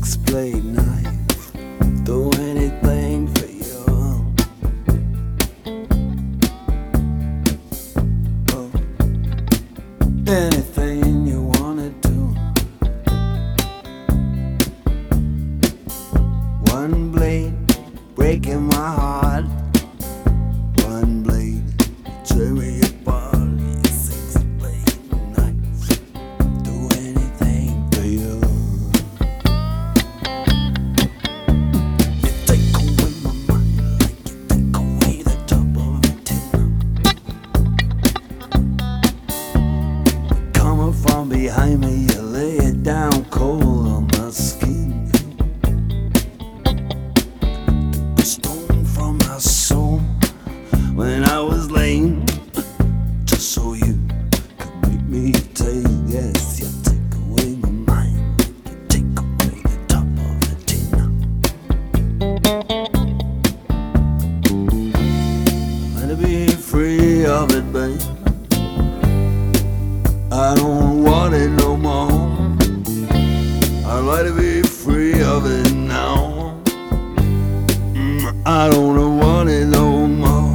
six-blade knife. Do anything for you. Oh, anything you wanna do. One blade breaking my heart. One blade tear me apart. Six-blade knife. Do anything for you. You take away my mind like you take away the top of a tin. Coming from behind me, you lay it down cold on my skin. The stone from my soul when I was lame, just so you could make me take. Yes, you take away my mind, you take away the top of the tin. Let it be free of it, babe. I don't want it no more. I'd like to be free of it now. I don't want it no more.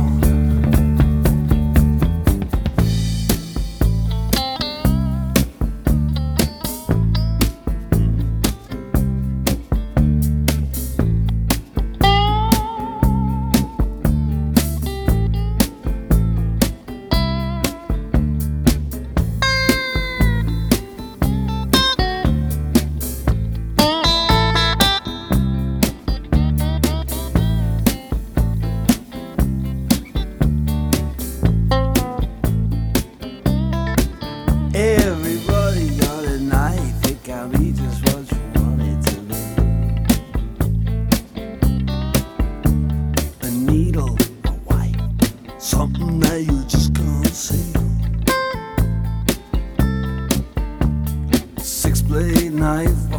Everybody got a knife, it can be just what you want it to be. A needle, a wipe, something that you just can't see. Six-blade knife.